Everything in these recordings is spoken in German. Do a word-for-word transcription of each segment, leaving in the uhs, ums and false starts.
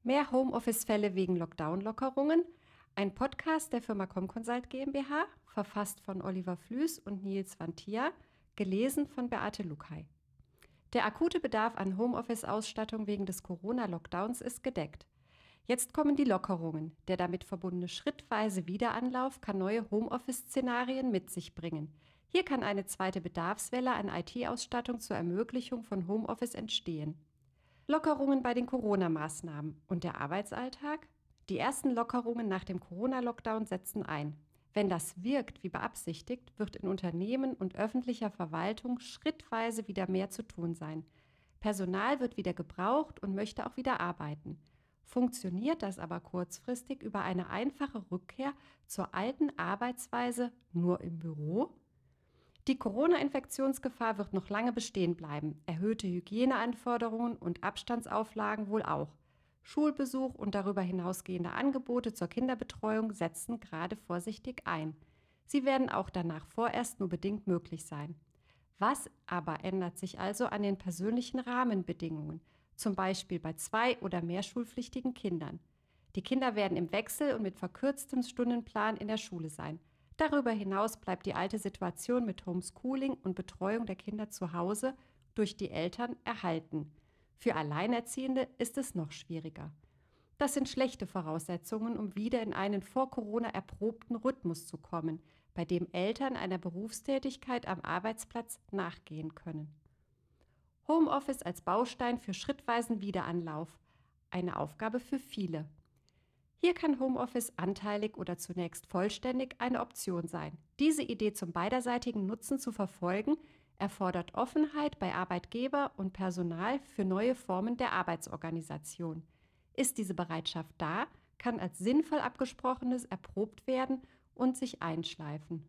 Mehr Homeoffice-Fälle wegen Lockdown-Lockerungen. Ein Podcast der Firma Comconsult GmbH, verfasst von Oliver Flüß und Nils van Thier, gelesen von Beate Luckey. Der akute Bedarf an Homeoffice-Ausstattung wegen des Corona-Lockdowns ist gedeckt. Jetzt kommen die Lockerungen. Der damit verbundene schrittweise Wiederanlauf kann neue Homeoffice-Szenarien mit sich bringen. Hier kann eine zweite Bedarfswelle an I T-Ausstattung zur Ermöglichung von Homeoffice entstehen. Lockerungen bei den Corona-Maßnahmen und der Arbeitsalltag? Die ersten Lockerungen nach dem Corona-Lockdown setzen ein. Wenn das wirkt wie beabsichtigt, wird in Unternehmen und öffentlicher Verwaltung schrittweise wieder mehr zu tun sein. Personal wird wieder gebraucht und möchte auch wieder arbeiten. Funktioniert das aber kurzfristig über eine einfache Rückkehr zur alten Arbeitsweise nur im Büro? Die Corona-Infektionsgefahr wird noch lange bestehen bleiben, erhöhte Hygieneanforderungen und Abstandsauflagen wohl auch. Schulbesuch und darüber hinausgehende Angebote zur Kinderbetreuung setzen gerade vorsichtig ein. Sie werden auch danach vorerst nur bedingt möglich sein. Was aber ändert sich also an den persönlichen Rahmenbedingungen, zum Beispiel bei zwei oder mehr schulpflichtigen Kindern? Die Kinder werden im Wechsel und mit verkürztem Stundenplan in der Schule sein. Darüber hinaus bleibt die alte Situation mit Homeschooling und Betreuung der Kinder zu Hause durch die Eltern erhalten. Für Alleinerziehende ist es noch schwieriger. Das sind schlechte Voraussetzungen, um wieder in einen vor Corona erprobten Rhythmus zu kommen, bei dem Eltern einer Berufstätigkeit am Arbeitsplatz nachgehen können. Homeoffice als Baustein für schrittweisen Wiederanlauf. Eine Aufgabe für viele. Hier kann Homeoffice anteilig oder zunächst vollständig eine Option sein. Diese Idee zum beiderseitigen Nutzen zu verfolgen, erfordert Offenheit bei Arbeitgeber und Personal für neue Formen der Arbeitsorganisation. Ist diese Bereitschaft da, kann als sinnvoll abgesprochenes erprobt werden und sich einschleifen.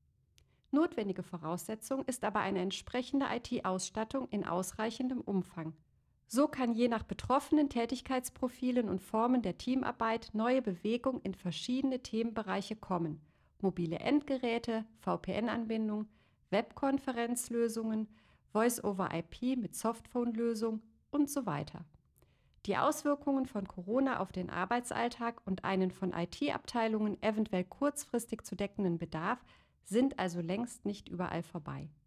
Notwendige Voraussetzung ist aber eine entsprechende I T-Ausstattung in ausreichendem Umfang. So kann je nach betroffenen Tätigkeitsprofilen und Formen der Teamarbeit neue Bewegung in verschiedene Themenbereiche kommen. Mobile Endgeräte, V P N-Anbindung, Webkonferenzlösungen, Voice-over I P mit Softphone-Lösung und so weiter. Die Auswirkungen von Corona auf den Arbeitsalltag und einen von I T-Abteilungen eventuell kurzfristig zu deckenden Bedarf sind also längst nicht überall vorbei.